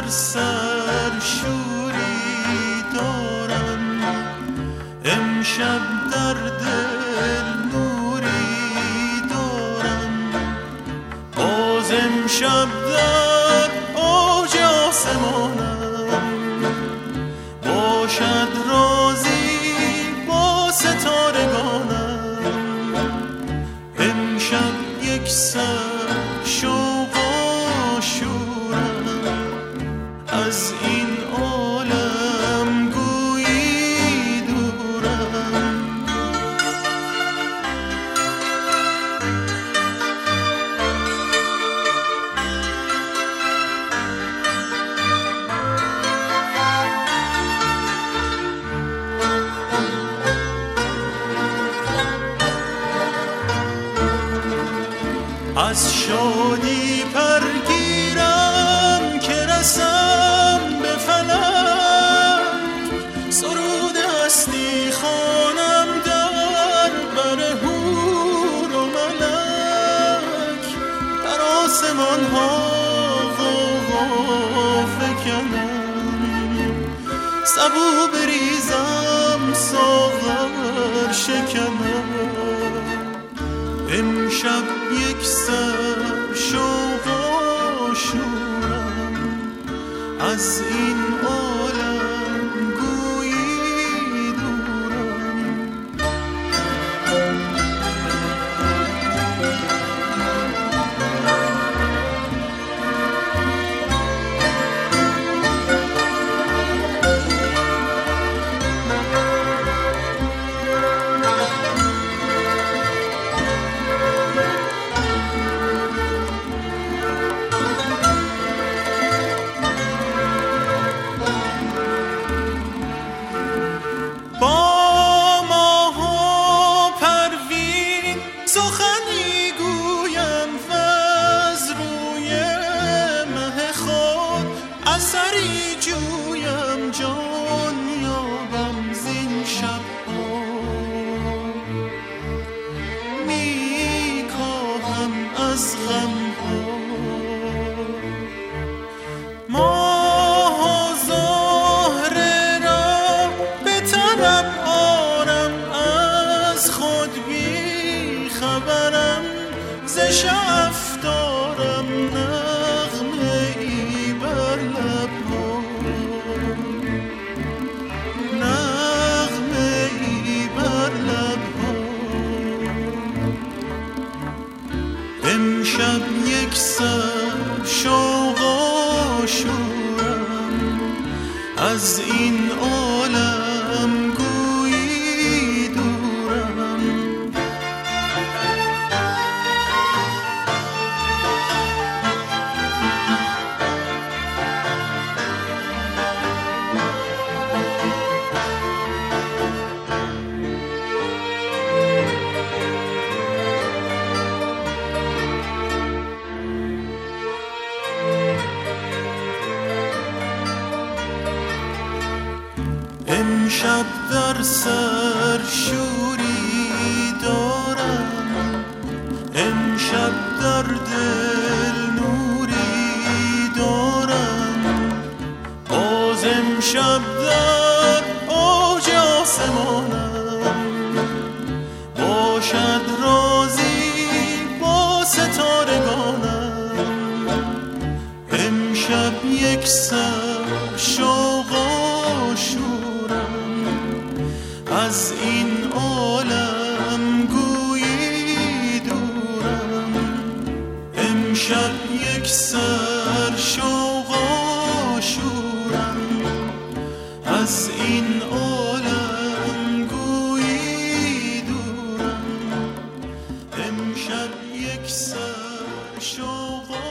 سر شوری دارم، امشب در دل نوری دارم، باز امشب در اوج آسمانم، باشد رازی با ستارگانم، امشب یک سر شوق و شورم، از این عالم گویی دورم. از شادی پرگیرم که رسم به فلک، سرود هستی خوانم در بر حور و ملک، در آسمان ها غوغا فکنم، سبو بریزم ساغر شکنم، امشب یک سر شوق و شورم، از این عالم گویی دورم. سخنی گویم وز روی مه خود، اثری جویم جان یابم زین شب‌ها، می کاهم از غم‌ها، ماه و زهره را به طرب آرم، از خود خبرم ز شعف دارم، نغمه ای بر لب‌ها، نغمه ای بر لب‌ها، امشب یک سر شوق و شورم، از این عالم گویی دورم. امشب در سر شوری دارم، امشب در دل نوری دارم، باز امشب در اوج آسمانم، باشد رازی با ستارگانم، امشب یک سر شوق و شورم، از این عالم گویی دورم، امشب یک سر شوق و شورم، از این عالم گویی دورم، امشب یک سر شوق